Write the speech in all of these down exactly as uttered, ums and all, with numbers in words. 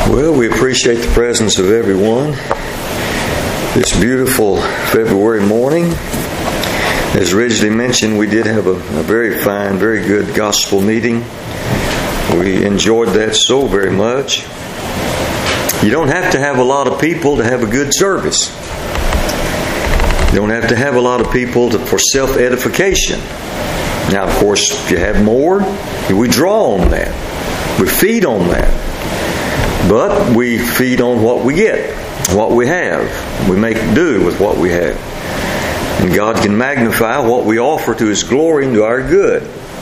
Well, we appreciate the presence of everyone this beautiful February morning. As originally mentioned, we did have a, a very fine, very good gospel meeting. We enjoyed that so very much. You don't have to have a lot of people to have a good service. You don't have to have a lot of people to, for self-edification. Now, of course, if you have more, we draw on that. We feed on that. But we feed on what we get, what we have. We make do with what we have. And God can magnify what we offer to His glory and to our good.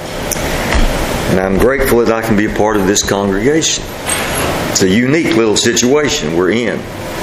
And I'm grateful that I can be a part of this congregation. It's a unique little situation we're in.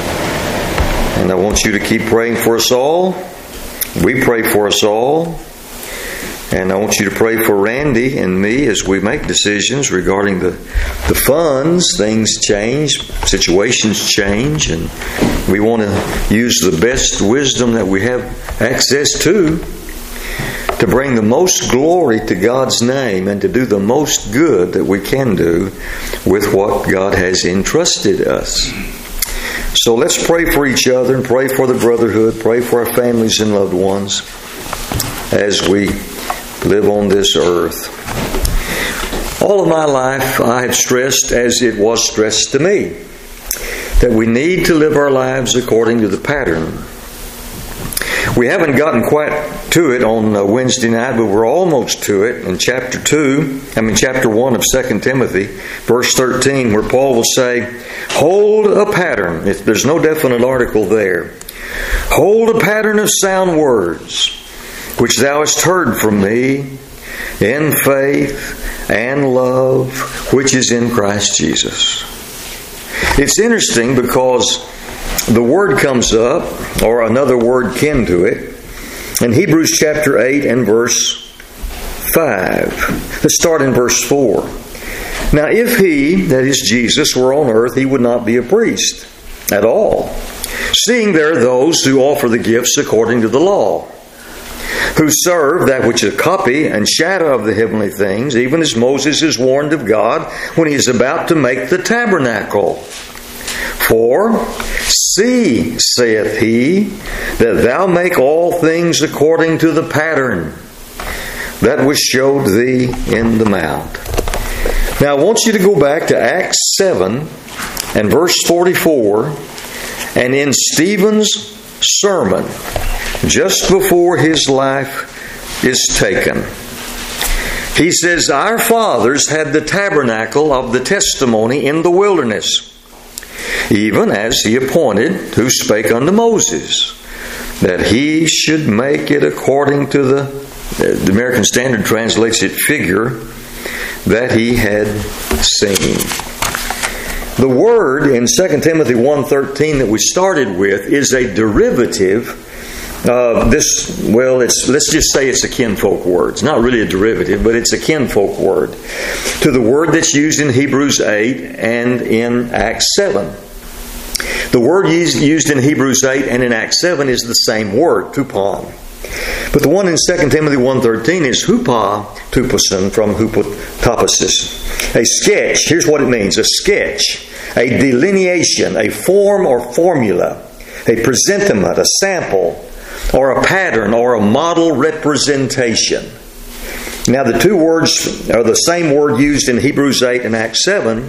And I want you to keep praying for us all. We pray for us all. And I want you to pray for Randy and me as we make decisions regarding the, the funds. Things change, situations change, and we want to use the best wisdom that we have access to to bring the most glory to God's name and to do the most good that we can do with what God has entrusted us. So let's pray for each other and pray for the brotherhood, pray for our families and loved ones as we live on this earth. All of my life I have stressed, as it was stressed to me, that we need to live our lives according to the pattern. We haven't gotten quite to it on Wednesday night, but we're almost to it in chapter two, I mean chapter one of Second Timothy, verse thirteen, where Paul will say, hold a pattern. If there's no definite article there. Hold a pattern of sound words, which thou hast heard from me, in faith and love, which is in Christ Jesus. It's interesting because the word comes up, or another word kin to it, in Hebrews chapter eight and verse five. Let's start in verse four. Now if he, that is Jesus, were on earth, he would not be a priest at all, seeing there are those who offer the gifts according to the law, who serve that which is a copy and shadow of the heavenly things, even as Moses is warned of God when he is about to make the tabernacle. For, see, saith he, that thou make all things according to the pattern that was showed thee in the mount. Now I want you to go back to Acts seven and verse forty-four, and in Stephen's sermon, just before his life is taken, he says, our fathers had the tabernacle of the testimony in the wilderness, even as he appointed, who spake unto Moses, that he should make it according to the, the American Standard translates it, figure, that he had seen. The word in Second Timothy one thirteen that we started with is a derivative. Uh, this, well, it's let's just say it's a kinfolk word. It's not really a derivative, but it's a kinfolk word to the word that's used in Hebrews eight and in Acts seven. The word used, used in Hebrews eight and in Acts seven is the same word, tupon. But the one in Second Timothy one thirteen is hupa tuposin, from hupotaposis. A sketch, here's what it means, a sketch, a delineation, a form or formula, a presentiment, a sample, or a pattern, or a model representation. Now the two words are the same word used in Hebrews eight and Acts seven,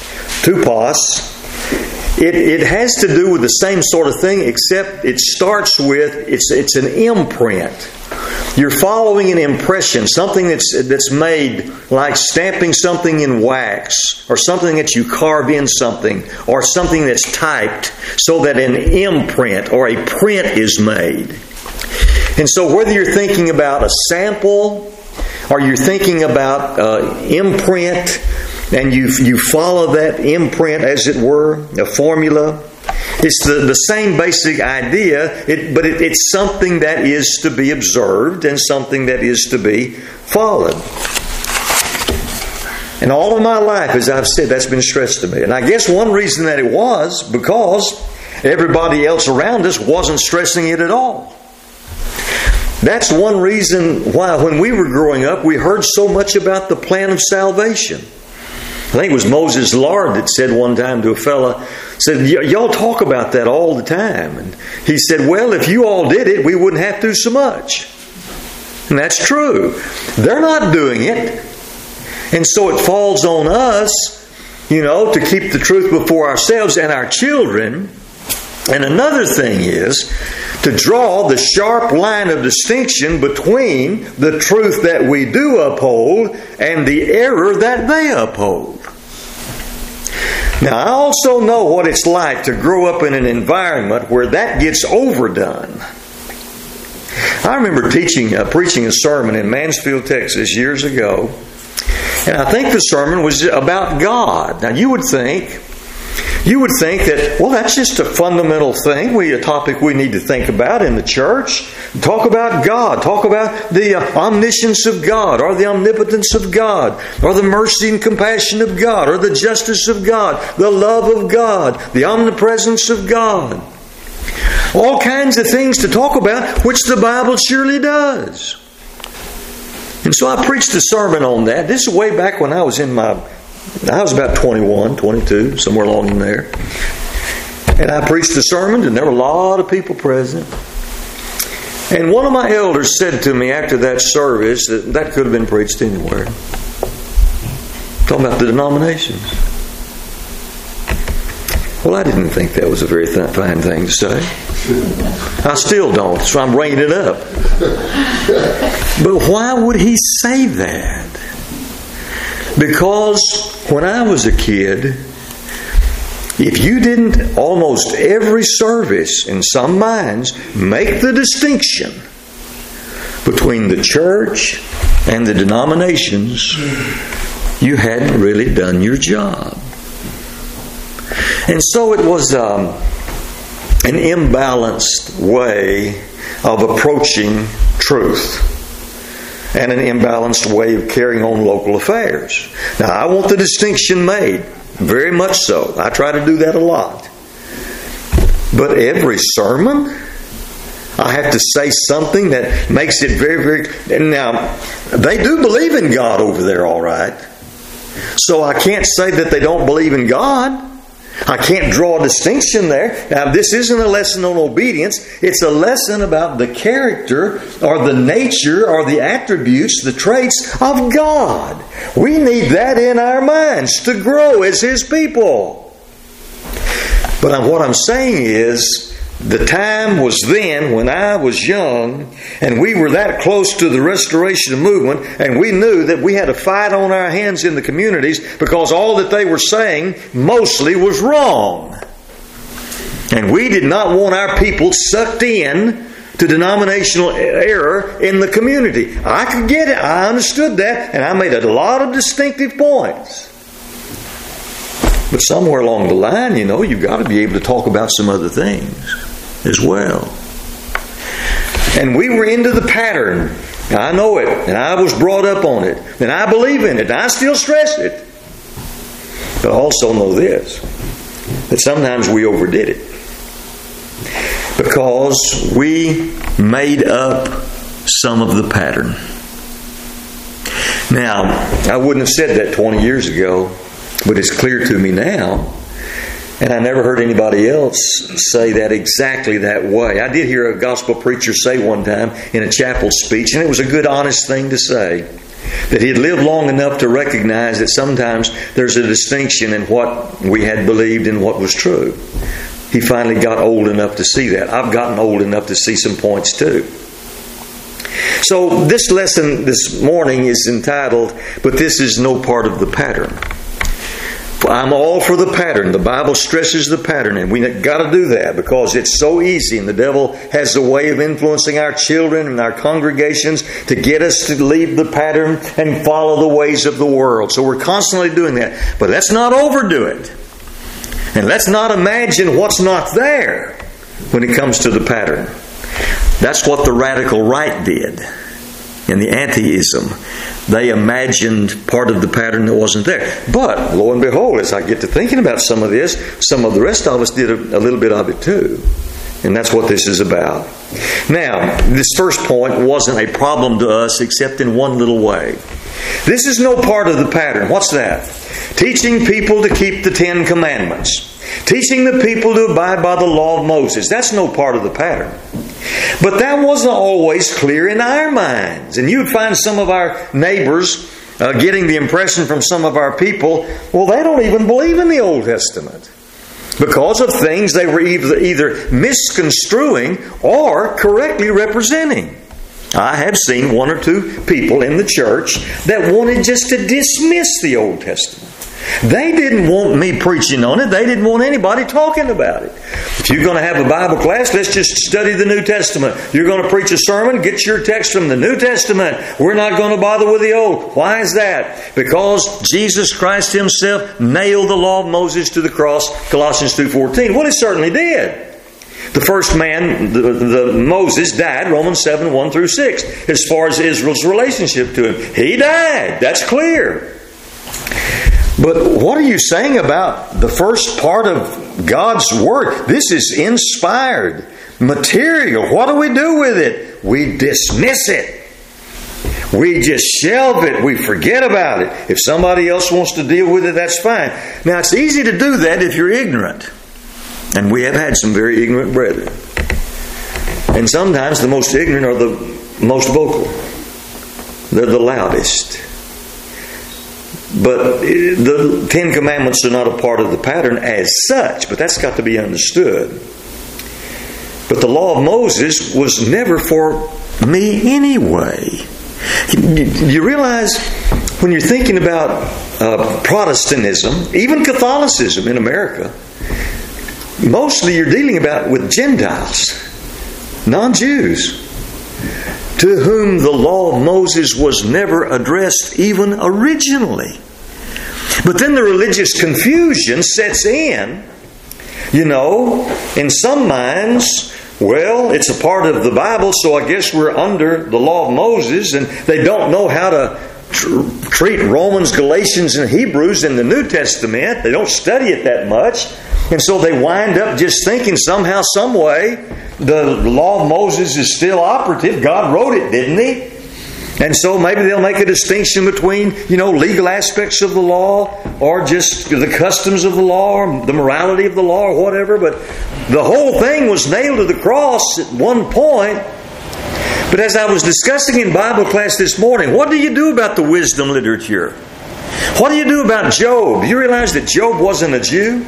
tupos. It, it has to do with the same sort of thing, except it starts with, it's, it's an imprint. You're following an impression, something that's, that's made like stamping something in wax, or something that you carve in something, or something that's typed so that an imprint or a print is made. And so whether you're thinking about a sample or you're thinking about uh, imprint, and you you follow that imprint, as it were, a formula, it's the, the same basic idea, it, but it, it's something that is to be observed and something that is to be followed. And all of my life, as I've said, that's been stressed to me. And I guess one reason that it was because everybody else around us wasn't stressing it at all. That's one reason why when we were growing up, we heard so much about the plan of salvation. I think it was Moses Lard that said one time to a fella, said, y'all talk about that all the time. And he said, well, if you all did it, we wouldn't have to do so much. And that's true. They're not doing it. And so it falls on us, you know, to keep the truth before ourselves and our children. And another thing is to draw the sharp line of distinction between the truth that we do uphold and the error that they uphold. Now, I also know what it's like to grow up in an environment where that gets overdone. I remember teaching, uh, preaching a sermon in Mansfield, Texas years ago, and I think the sermon was about God. Now, you would think, you would think that, well, that's just a fundamental thing, we a topic we need to think about in the church. Talk about God. Talk about the uh, omniscience of God, or the omnipotence of God, or the mercy and compassion of God, or the justice of God, the love of God, the omnipresence of God. All kinds of things to talk about, which the Bible surely does. And so I preached a sermon on that. This is way back when I was in my, I was about twenty-one, twenty-two, somewhere along in there. And I preached a sermon, and there were a lot of people present. And one of my elders said to me after that service that that could have been preached anywhere. Talking about the denominations. Well, I didn't think that was a very th- fine thing to say. I still don't, so I'm bringing it up. But why would he say that? Because when I was a kid, if you didn't almost every service in some minds make the distinction between the church and the denominations, you hadn't really done your job. And so it was um, an imbalanced way of approaching truth and an imbalanced way of carrying on local affairs. Now, I want the distinction made, very much so. I try to do that a lot. But every sermon, I have to say something that makes it very, very... And now, they do believe in God over there, all right. So I can't say that they don't believe in God. I can't draw a distinction there. Now, this isn't a lesson on obedience. It's a lesson about the character or the nature or the attributes, the traits of God. We need that in our minds to grow as His people. But what I'm saying is, the time was then when I was young and we were that close to the restoration movement, and we knew that we had a fight on our hands in the communities because all that they were saying mostly was wrong. And we did not want our people sucked in to denominational error in the community. I could get it. I understood that, and I made a lot of distinctive points. But somewhere along the line, you know, you've got to be able to talk about some other things as well. And we were into the pattern. I know it. And I was brought up on it. And I believe in it. And I still stress it. But I also know this, that sometimes we overdid it. Because we made up some of the pattern. Now, I wouldn't have said that twenty years ago. But it's clear to me now, and I never heard anybody else say that exactly that way. I did hear a gospel preacher say one time in a chapel speech, and it was a good, honest thing to say, that he had lived long enough to recognize that sometimes there's a distinction in what we had believed and what was true. He finally got old enough to see that. I've gotten old enough to see some points too. So this lesson this morning is entitled, "But This Is No Part of the Pattern." I'm all for the pattern. The Bible stresses the pattern, and we've got to do that because it's so easy, and the devil has a way of influencing our children and our congregations to get us to leave the pattern and follow the ways of the world. So we're constantly doing that. But let's not overdo it. And let's not imagine what's not there when it comes to the pattern. That's what the radical right did in the anti-ism. They imagined part of the pattern that wasn't there. But, lo and behold, as I get to thinking about some of this, some of the rest of us did a, a little bit of it too. And that's what this is about. Now, this first point wasn't a problem to us except in one little way. This is no part of the pattern. What's that? teaching people to keep the Ten Commandments, teaching the people to abide by the law of Moses. That's no part of the pattern. But that wasn't always clear in our minds. And you'd find some of our neighbors uh, getting the impression from some of our people, well, they don't even believe in the Old Testament, because of things they were either, either misconstruing or correctly representing. I have seen one or two people in the church that wanted just to dismiss the Old Testament. They didn't want me preaching on it. They didn't want anybody talking about it. If you're going to have a Bible class, let's just study the New Testament. You're going to preach a sermon, get your text from the New Testament. We're not going to bother with the Old. Why is that? Because Jesus Christ Himself nailed the law of Moses to the cross, Colossians two fourteen. Well, He certainly did. The first man, the, the Moses, died, Romans seven, one through six, as far as Israel's relationship to Him. He died. That's clear. But what are you saying about the first part of God's Word? This is inspired material. What do we do with it? We dismiss it. We just shelve it. We forget about it. If somebody else wants to deal with it, that's fine. Now, it's easy to do that if you're ignorant. And we have had some very ignorant brethren. And sometimes the most ignorant are the most vocal. They're the loudest. But the Ten Commandments are not a part of the pattern as such, but that's got to be understood. But the law of Moses was never for me anyway. You realize when you're thinking about uh, Protestantism, even Catholicism in America, mostly you're dealing about with Gentiles, non-Jews, to whom the law of Moses was never addressed even originally. But then the religious confusion sets in. You know, in some minds, well, it's a part of the Bible, so I guess we're under the law of Moses, and they don't know how to tr- treat Romans, Galatians, and Hebrews in the New Testament. They don't study it that much. And so they wind up just thinking somehow, some way, the law of Moses is still operative. God wrote it, didn't He? And so maybe they'll make a distinction between, you know, legal aspects of the law or just the customs of the law or the morality of the law or whatever. But the whole thing was nailed to the cross at one point. But as I was discussing in Bible class this morning, what do you do about the wisdom literature? What do you do about Job? Do you realize that Job wasn't a Jew?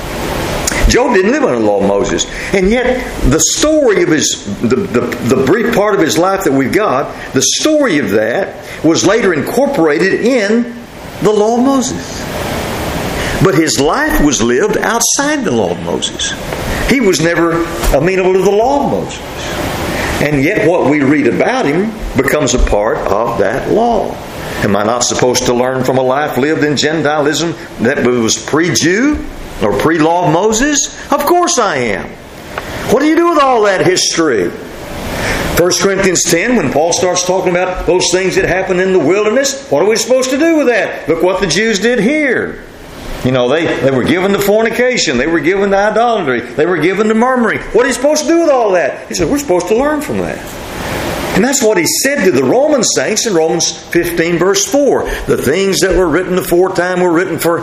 Job didn't live under the law of Moses. And yet, the story of his, the, the, the brief part of his life that we've got, the story of that was later incorporated in the law of Moses. But his life was lived outside the law of Moses. He was never amenable to the law of Moses. And yet what we read about him becomes a part of that law. Am I not supposed to learn from a life lived in Gentilism that was pre-Jew? Or pre-law of Moses? Of course I am. What do you do with all that history? First Corinthians ten, when Paul starts talking about those things that happened in the wilderness, what are we supposed to do with that? Look what the Jews did here. You know, they, they were given to fornication. They were given to idolatry. They were given to murmuring. What are you supposed to do with all that? He said, we're supposed to learn from that. And that's what he said to the Roman saints in Romans fifteen verse four. The things that were written aforetime were written for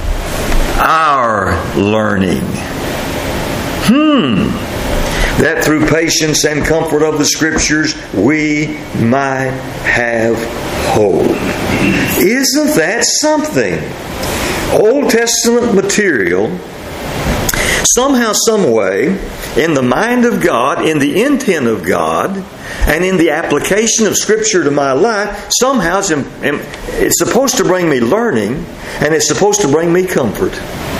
our learning. Hmm. That through patience and comfort of the Scriptures we might have hope. Isn't that something? Old Testament material, somehow, some way, in the mind of God, in the intent of God, and in the application of Scripture to my life, somehow it's, it's supposed to bring me learning, and it's supposed to bring me comfort.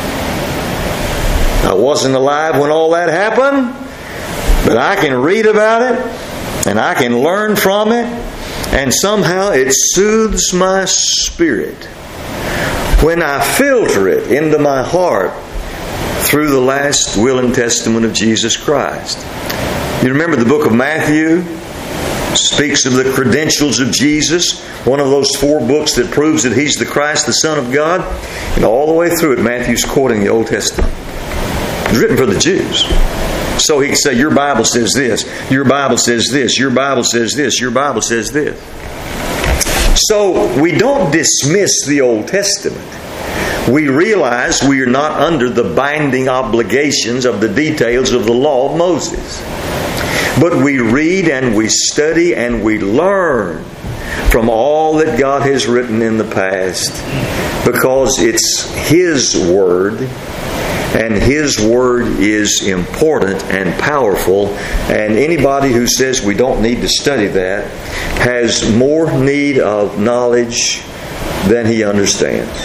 I wasn't alive when all that happened, but I can read about it, and I can learn from it, and somehow it soothes my spirit when I filter it into my heart through the last will and testament of Jesus Christ. You remember the book of Matthew speaks of the credentials of Jesus, one of those four books that proves that He's the Christ, the Son of God. And all the way through it, Matthew's quoting the Old Testament. It's written for the Jews. So he can say, your Bible says this, your Bible says this, your Bible says this, your Bible says this. So we don't dismiss the Old Testament. we realize we are not under the binding obligations of the details of the law of Moses. But we read and we study and we learn from all that God has written in the past, because it's His Word, and His Word is important and powerful, and anybody who says we don't need to study that has more need of knowledge than he understands.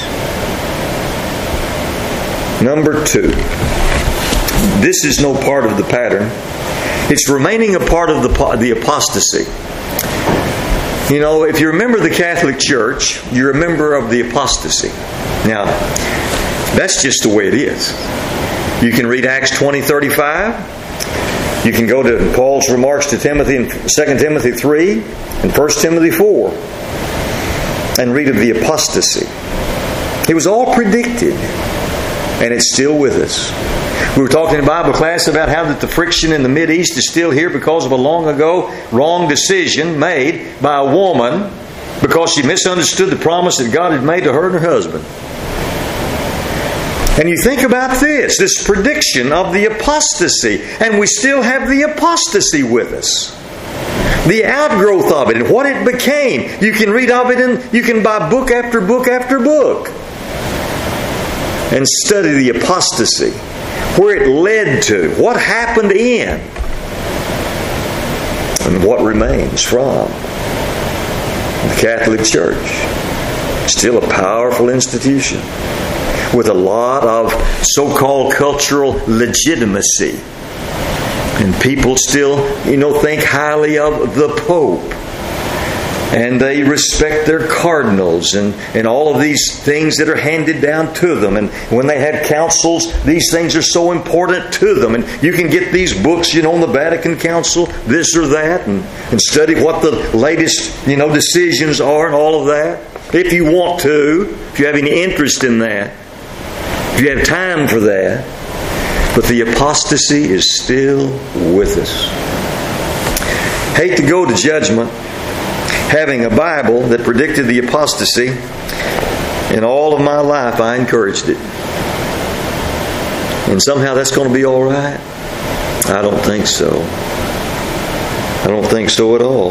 Number two, this is no part of the pattern. It's remaining a part of the, the apostasy. You know, if you remember the Catholic Church, you're a member of the apostasy. Now, that's just the way it is. You can read Acts twenty thirty-five. You can go to Paul's remarks to Timothy in Second Timothy three and First Timothy four and read of the apostasy. It was all predicted, and it's still with us. We were talking in Bible class about how that the friction in the Mideast is still here because of a long ago wrong decision made by a woman because she misunderstood the promise that God had made to her and her husband. And you think about this, this prediction of the apostasy, and we still have the apostasy with us. The outgrowth of it and what it became. You can read of it and you can buy book after book after book and study the apostasy. Where it led to, what happened in, and what remains from the Catholic Church. Still a powerful institution with a lot of so-called cultural legitimacy. And people still, you know, think highly of the Pope. And they respect their cardinals and, and all of these things that are handed down to them. And when they have councils, these things are so important to them. And you can get these books, you know, on the Vatican Council, this or that, and, and study what the latest, you know, decisions are and all of that. If you want to, if you have any interest in that, if you have time for that. But the apostasy is still with us. Hate to go to judgment having a Bible that predicted the apostasy. In all of my life, I encouraged it. And somehow that's going to be all right? I don't think so. I don't think so at all.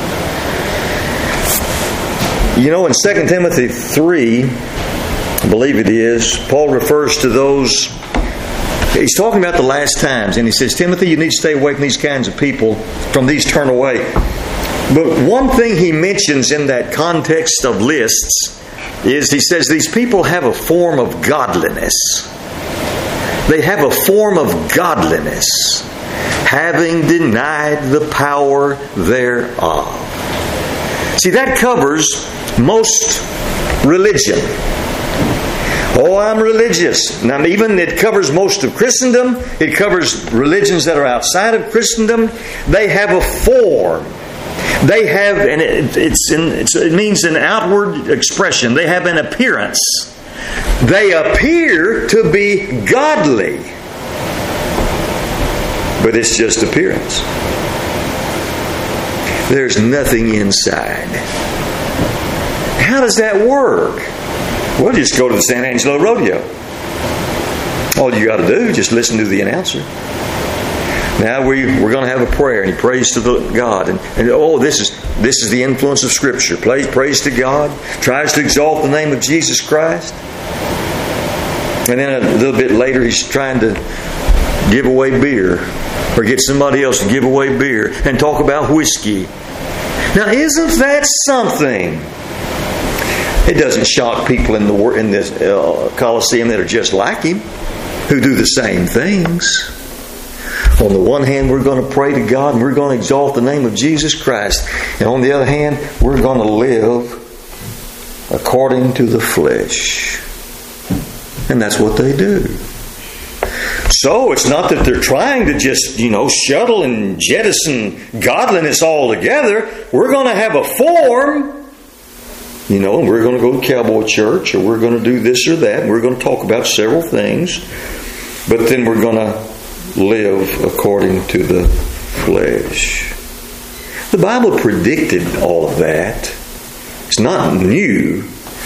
You know, in Second Timothy three, I believe it is, Paul refers to those. He's talking about the last times, and he says, Timothy, you need to stay away from these kinds of people. From these, turn away. But one thing he mentions in that context of lists is he says these people have a form of godliness. They have a form of godliness, having denied the power thereof. See, that covers most religion. Oh, I'm religious. Now, even it covers most of Christendom. It covers religions that are outside of Christendom. They have a form. They have, and it, it's in, it's, it means an outward expression. They have an appearance. They appear to be godly. But it's just appearance. There's nothing inside. How does that work? Well, just go to the San Angelo Rodeo. All you got to do is just listen to the announcer. Now we, we're going to have a prayer, and he prays to the God. And, and oh, this is this is the influence of Scripture. Praise, praise to God. Tries to exalt the name of Jesus Christ. And then a little bit later, he's trying to give away beer. Or get somebody else to give away beer. And talk about whiskey. Now, isn't that something? It doesn't shock people in the in this uh, Colosseum that are just like him, who do the same things. On the one hand, we're going to pray to God and we're going to exalt the name of Jesus Christ. And on the other hand, we're going to live according to the flesh. And that's what they do. So it's not that they're trying to just, you know, shuttle and jettison godliness altogether. We're going to have a form. You know, and we're going to go to cowboy church, or we're going to do this or that, and we're going to talk about several things. But then we're going to live according to the flesh. The Bible predicted all of that. It's not new.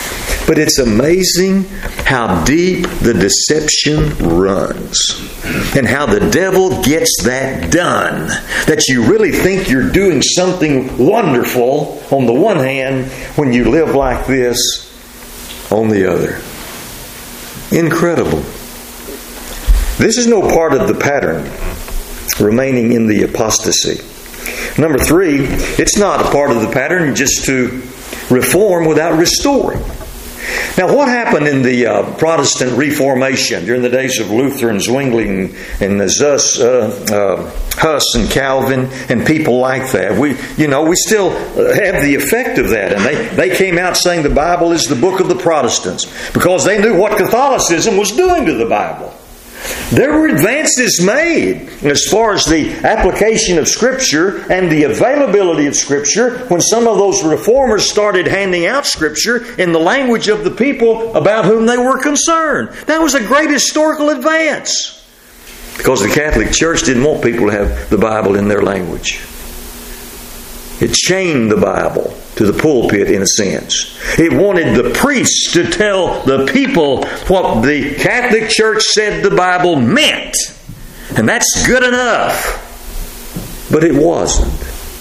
But it's amazing how deep the deception runs and how the devil gets that done. That you really think you're doing something wonderful on the one hand when you live like this on the other. Incredible. This is no part of the pattern, remaining in the apostasy. Number three, it's not a part of the pattern just to reform without restoring. Now, what happened in the uh, Protestant Reformation during the days of Luther and Zwingli and the Zus, uh, uh, Huss and Calvin and people like that? We, you know, we still have the effect of that. And they, they came out saying the Bible is the book of the Protestants because they knew what Catholicism was doing to the Bible. There were advances made as far as the application of Scripture and the availability of Scripture when some of those reformers started handing out Scripture in the language of the people about whom they were concerned. That was a great historical advance because the Catholic Church didn't want people to have the Bible in their language. It chained the Bible to the pulpit in a sense. It wanted the priests to tell the people what the Catholic Church said the Bible meant. And that's good enough. But it wasn't.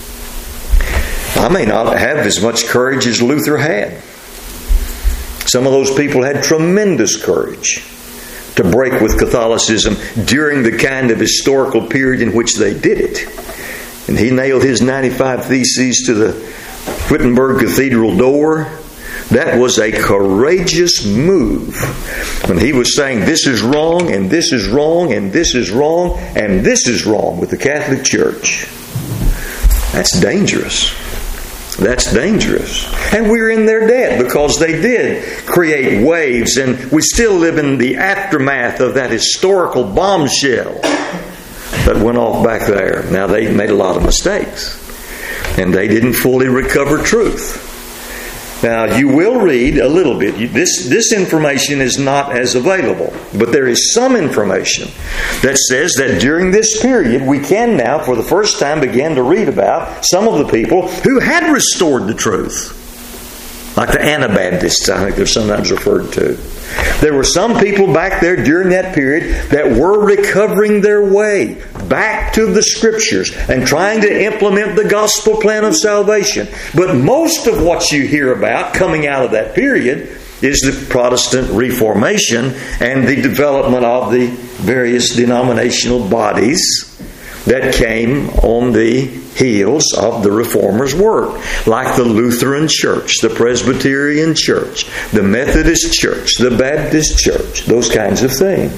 I may not have as much courage as Luther had. Some of those people had tremendous courage to break with Catholicism during the kind of historical period in which they did it. And he nailed his ninety-five Theses to the Wittenberg Cathedral door. That was a courageous move. When he was saying this is wrong, and this is wrong, and this is wrong, and this is wrong with the Catholic Church. That's dangerous. That's dangerous. And we're in their debt because they did create waves, and we still live in the aftermath of that historical bombshell that went off back there. Now, they made a lot of mistakes, and they didn't fully recover truth. Now, you will read a little bit. This, this information is not as available, but there is some information that says that during this period, we can now, for the first time, begin to read about some of the people who had restored the truth. Like the Anabaptists, I think they're sometimes referred to. There were some people back there during that period that were recovering their way back to the Scriptures and trying to implement the gospel plan of salvation. But most of what you hear about coming out of that period is the Protestant Reformation and the development of the various denominational bodies that came on the heels of the Reformers' work, like the Lutheran Church, the Presbyterian Church, the Methodist Church, the Baptist Church, those kinds of things.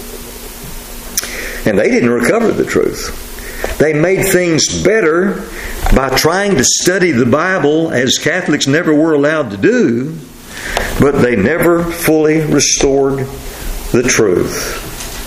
And they didn't recover the truth. They made things better by trying to study the Bible as Catholics never were allowed to do, but they never fully restored the truth.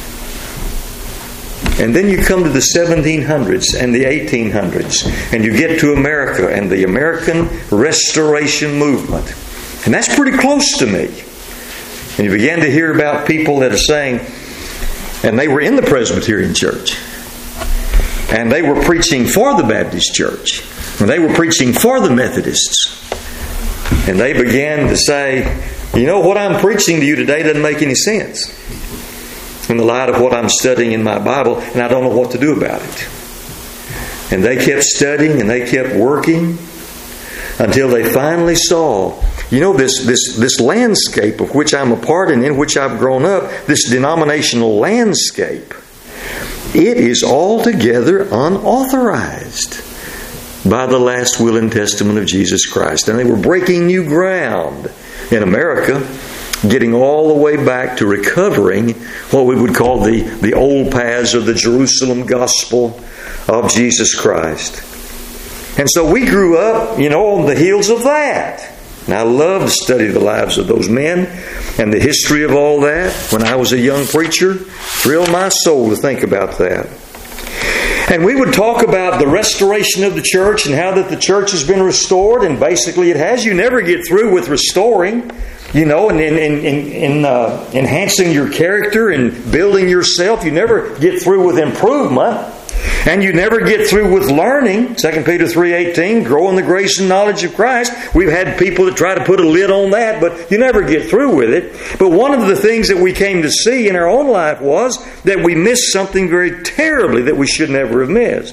And then you come to the seventeen hundreds and the eighteen hundreds, and you get to America and the American Restoration Movement. And that's pretty close to me. And you begin to hear about people that are saying, and they were in the Presbyterian Church, and they were preaching for the Baptist Church, and they were preaching for the Methodists. And they began to say, you know, what I'm preaching to you today doesn't make any sense in the light of what I'm studying in my Bible, and I don't know what to do about it. And they kept studying and they kept working until they finally saw, you know, this, this, this landscape of which I'm a part and in which I've grown up, this denominational landscape, it is altogether unauthorized by the last will and testament of Jesus Christ. And they were breaking new ground in America, getting all the way back to recovering what we would call the, the old paths of the Jerusalem gospel of Jesus Christ. And so we grew up, you know, on the heels of that. And I love to study the lives of those men and the history of all that. When I was a young preacher, thrilled my soul to think about that. And we would talk about the restoration of the church and how that the church has been restored, and basically it has. You never get through with restoring. You know, and in, in, in, in uh, enhancing your character and building yourself, you never get through with improvement. And you never get through with learning. Second Peter three eighteen, grow in the grace and knowledge of Christ. We've had people that try to put a lid on that, but you never get through with it. But one of the things that we came to see in our own life was that we missed something very terribly that we should never have missed.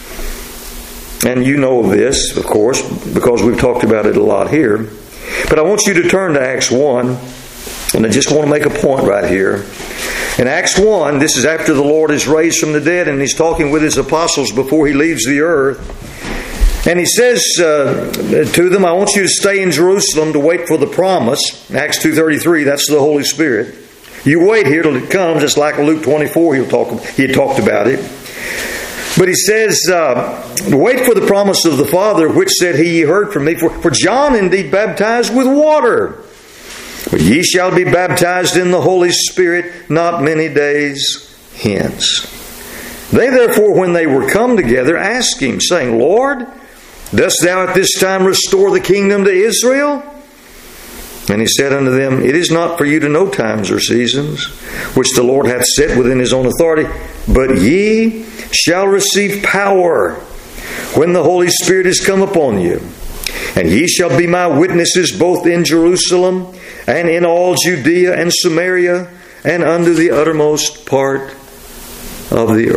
And you know this, of course, because we've talked about it a lot here. But I want you to turn to Acts one, and I just want to make a point right here. In Acts one, this is after the Lord is raised from the dead, and He's talking with His apostles before He leaves the earth. And He says uh, to them, I want you to stay in Jerusalem to wait for the promise. Acts two thirty-three, that's the Holy Spirit. You wait here till it comes. It's like Luke twenty-four, he'll talk, he had talked about it. But He says, uh, wait for the promise of the Father, which said He, ye heard from me. For, for John indeed baptized with water, but ye shall be baptized in the Holy Spirit not many days hence. They therefore, when they were come together, asked Him, saying, Lord, dost Thou at this time restore the kingdom to Israel? And He said unto them, it is not for you to know times or seasons, which the Lord hath set within His own authority, but ye shall receive power when the Holy Spirit is come upon you. And ye shall be my witnesses both in Jerusalem and in all Judea and Samaria and unto the uttermost part of the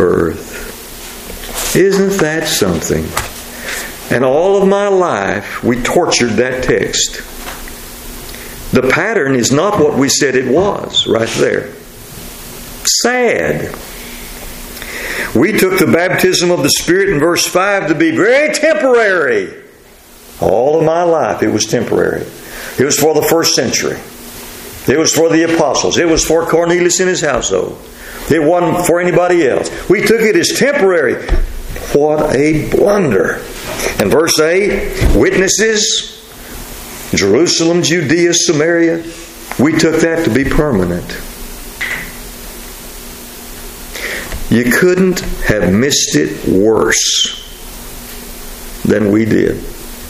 earth. Isn't that something? And all of my life we tortured that text. The pattern is not what we said it was right there. Sad. We took the baptism of the Spirit in verse five to be very temporary. All of my life it was temporary. It was for the first century. It was for the apostles. It was for Cornelius and his household. It wasn't for anybody else. We took it as temporary. What a blunder. And verse eight, witnesses, Jerusalem, Judea, Samaria. We took that to be permanent. You couldn't have missed it worse than we did.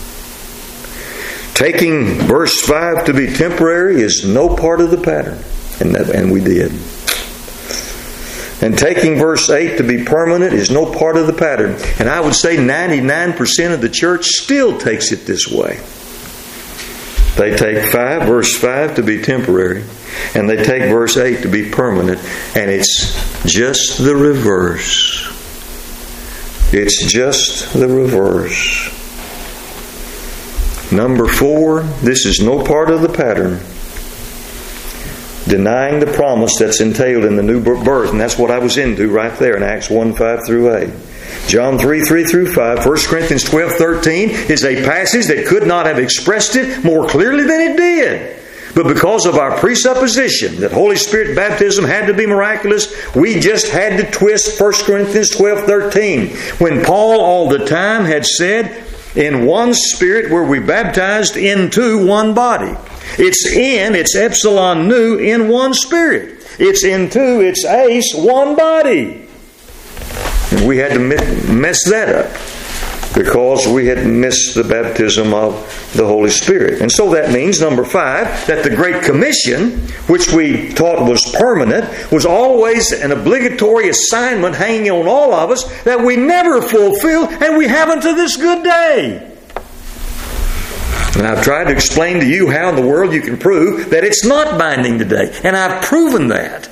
Taking verse five to be temporary is no part of the pattern. And, that, and we did. And taking verse eight to be permanent is no part of the pattern. And I would say ninety-nine percent of the church still takes it this way. They take five, verse five to be temporary, and they take verse eight to be permanent, and it's just the reverse. It's just the reverse. Number four, this is no part of the pattern. Denying the promise that's entailed in the new birth, and that's what I was into right there in Acts one, five through eight. John three, three through five, First Corinthians twelve, thirteen is a passage that could not have expressed it more clearly than it did. But because of our presupposition that Holy Spirit baptism had to be miraculous, we just had to twist First Corinthians twelve, thirteen. When Paul all the time had said, in one Spirit were we baptized into one body. It's in, it's epsilon nu, in one Spirit. It's into, it's ace, one body. And we had to mess that up because we had missed the baptism of the Holy Spirit. And so that means, number five, that the Great Commission, which we taught was permanent, was always an obligatory assignment hanging on all of us that we never fulfilled, and we haven't to this good day. And I've tried to explain to you how in the world you can prove that it's not binding today. And I've proven that.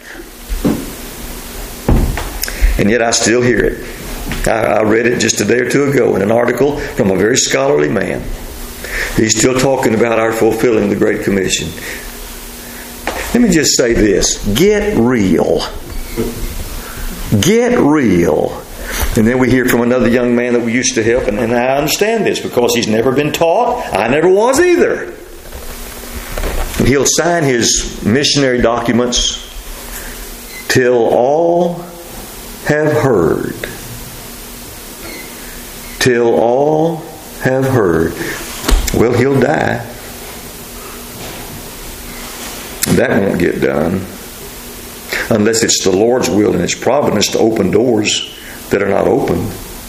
And yet I still hear it. I, I read it just a day or two ago in an article from a very scholarly man. He's still talking about our fulfilling the Great Commission. Let me just say this. Get real. Get real. And then we hear from another young man that we used to help, and, and I understand this because he's never been taught. I never was either. And he'll sign his missionary documents till all have heard. Till all have heard. Well, he'll die. That won't get done unless it's the Lord's will and His providence to open doors that are not open.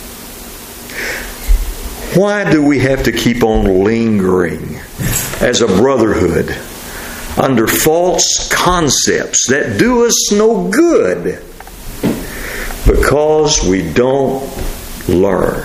Why do we have to keep on lingering as a brotherhood under false concepts that do us no good? Because we don't learn.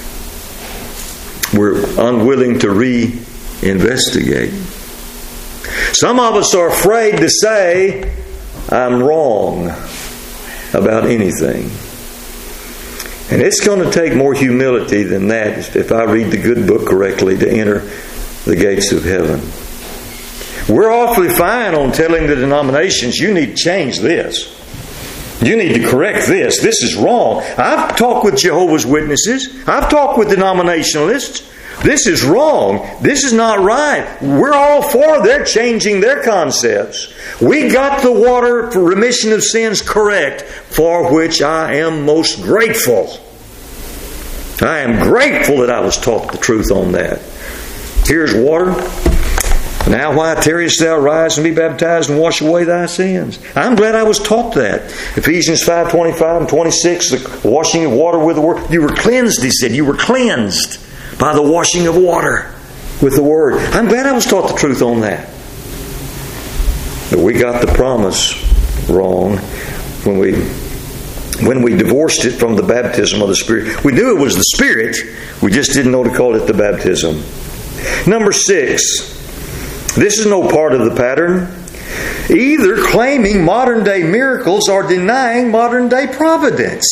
We're unwilling to re-investigate. Some of us are afraid to say, I'm wrong about anything. And it's going to take more humility than that, if I read the good book correctly, to enter the gates of heaven. We're awfully fine on telling the denominations, you need to change this. You need to correct this. This is wrong. I've talked with Jehovah's Witnesses. I've talked with denominationalists. This is wrong. This is not right. We're all for their changing their concepts. We got the water for remission of sins correct, for which I am most grateful. I am grateful that I was taught the truth on that. Here's water. Now why tarriest thou, rise and be baptized and wash away thy sins? I'm glad I was taught that. Ephesians five twenty-five and twenty-six, the washing of water with the word. You were cleansed, he said. You were cleansed by the washing of water with the Word. I'm glad I was taught the truth on that. But we got the promise wrong when we when we divorced it from the baptism of the Spirit. We knew it was the Spirit, we just didn't know to call it the baptism. Number six, this is no part of the pattern. Either claiming modern day miracles or denying modern day providence.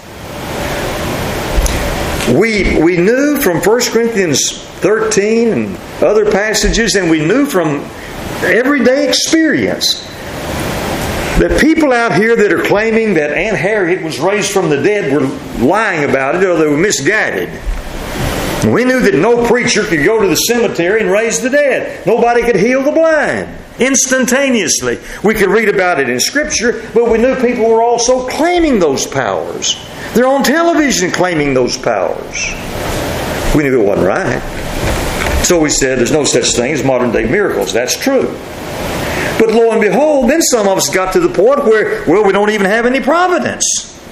We we knew from First Corinthians thirteen and other passages, and we knew from everyday experience, that people out here that are claiming that Aunt Harriet was raised from the dead were lying about it, or they were misguided. We knew that no preacher could go to the cemetery and raise the dead. Nobody could heal the blind instantaneously. We could read about it in Scripture, but we knew people were also claiming those powers. They're on television claiming those powers. We knew it wasn't right. So we said there's no such thing as modern day miracles. That's true. But lo and behold, then some of us got to the point where, well, we don't even have any providence.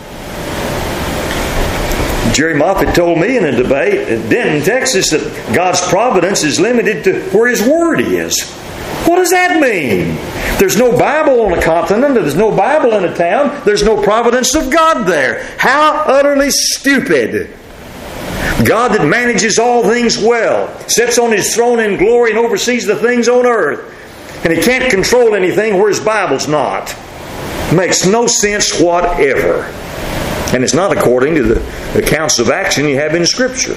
Jerry Moffitt told me in a debate at Denton, Texas, that God's providence is limited to where His Word is. What does that mean? There's no Bible on a continent. There's no Bible in a town. There's no providence of God there. How utterly stupid. God that manages all things well, sits on His throne in glory and oversees the things on earth. And He can't control anything where His Bible's not. Makes no sense whatever. And it's not according to the accounts of action you have in Scripture.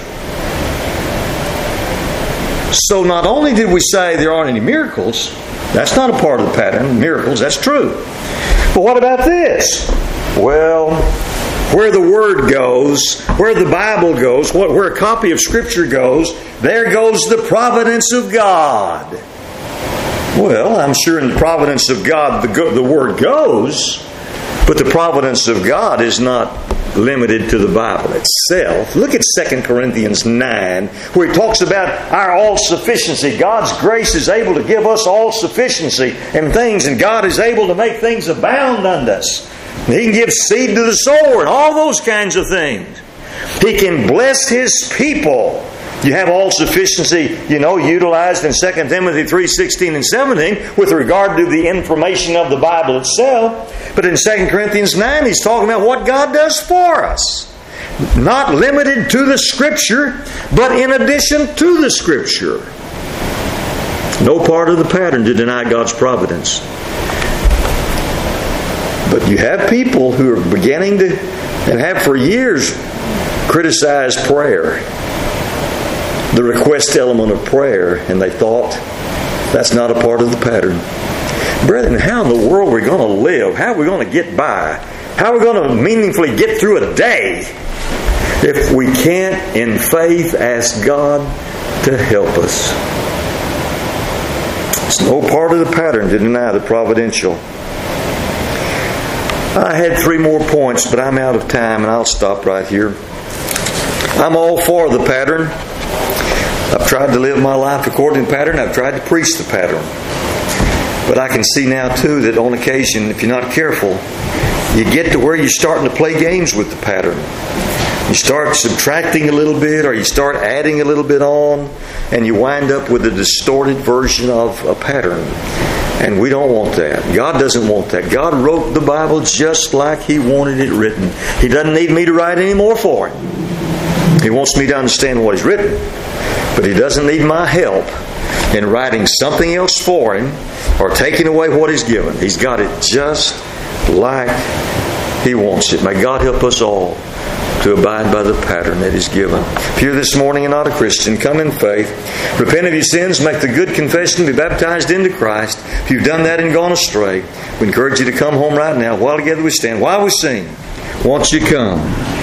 So not only did we say there aren't any miracles, that's not a part of the pattern, miracles, that's true. But what about this? Well, where the Word goes, where the Bible goes, where a copy of Scripture goes, there goes the providence of God. Well, I'm sure in the providence of God the, the Word goes, but the providence of God is not limited to the Bible itself. Look at Second Corinthians nine, where he talks about our all-sufficiency. God's grace is able to give us all-sufficiency in things, and God is able to make things abound unto us. And He can give seed to the sower and all those kinds of things. He can bless His people. You have all sufficiency, you know, utilized in Second Timothy three sixteen and seventeen with regard to the information of the Bible itself. But in Second Corinthians nine, he's talking about what God does for us. Not limited to the Scripture, but in addition to the Scripture. No part of the pattern to deny God's providence. But you have people who are beginning to, and have for years, criticized prayer. The request element of prayer, and they thought that's not a part of the pattern. Brethren, how in the world are we going to live? How are we going to get by? How are we going to meaningfully get through a day if we can't, in faith, ask God to help us? It's no part of the pattern to deny the providential. I had three more points, but I'm out of time, and I'll stop right here. I'm all for the pattern. I've tried to live my life according to the pattern. I've tried to preach the pattern. But I can see now, too, that on occasion, if you're not careful, you get to where you're starting to play games with the pattern. You start subtracting a little bit, or you start adding a little bit on, and you wind up with a distorted version of a pattern. And we don't want that. God doesn't want that. God wrote the Bible just like He wanted it written. He doesn't need me to write any more for Him. He wants me to understand what He's written. But He doesn't need my help in writing something else for Him or taking away what He's given. He's got it just like He wants it. May God help us all to abide by the pattern that He's given. If you're this morning and not a Christian, come in faith. Repent of your sins, make the good confession, be baptized into Christ. If you've done that and gone astray, we encourage you to come home right now. While together we stand, while we sing, won't you come?